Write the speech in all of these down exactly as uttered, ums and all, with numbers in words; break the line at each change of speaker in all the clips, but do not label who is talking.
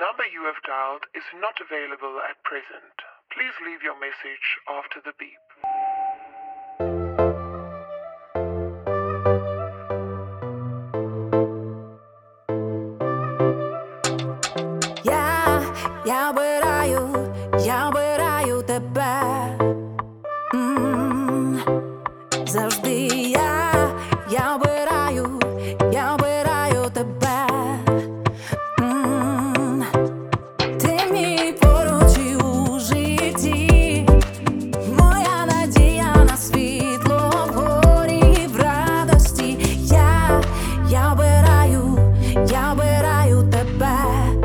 number you have dialed is not available at present. Please leave your message after the beep.
Я, я обираю, я обираю тебе. М, Завжди я, я обираю, я обираю тебе. М, Ти мій поруч і у житті, моя надія на світло в горі і в радості. Я, я обираю, я обираю тебе.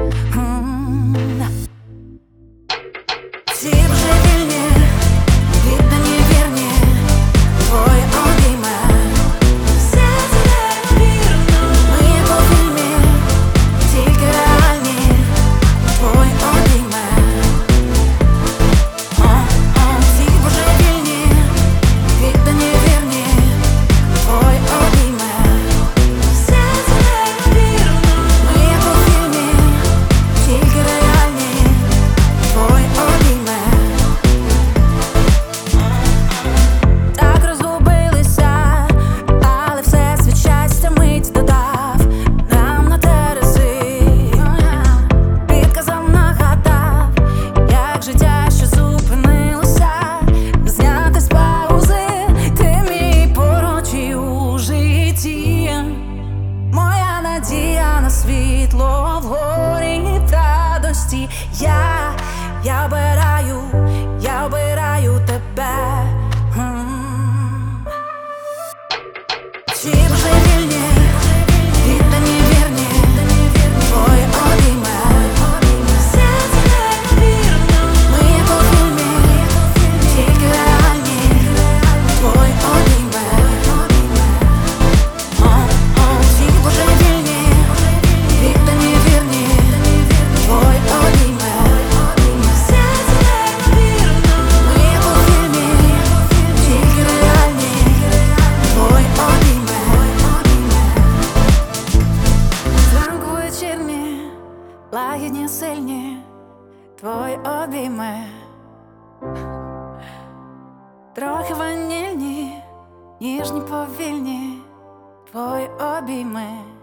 Ці божевільні, віддані вірні, твої обійми. Все це неймовірно. Ми як у фільмі, тільки реальні, твої обійми. О-о, ці божевільні, віддані вірні, твої обійми. Все це неймовірно. Ми як у фільмі, тільки реальні, твої обійми. Так розгубилися, але всесвіт щастя мить додав нам на терези. Підказав, нагадав, як життя, що зупинилося, зняти з паузи. Ти мій поруч і у житті, моя надія на світло в горі і в радості. Я, я обираю, я обираю тебе. М. Ці божевільні, віддані вірні, твої обійми. Все це неймовірно. Ми як у фільмі, тільки реальні, твої обійми. О-о, ці божевільні, віддані вірні, твої обійми. Все це неймовірно. Ми як у фільмі, тільки реальні, твої обійми. Зранку вечірні, лагідні, сильні, твої обійми. Трохи ванільні, ніжні, повільні, твої обійми.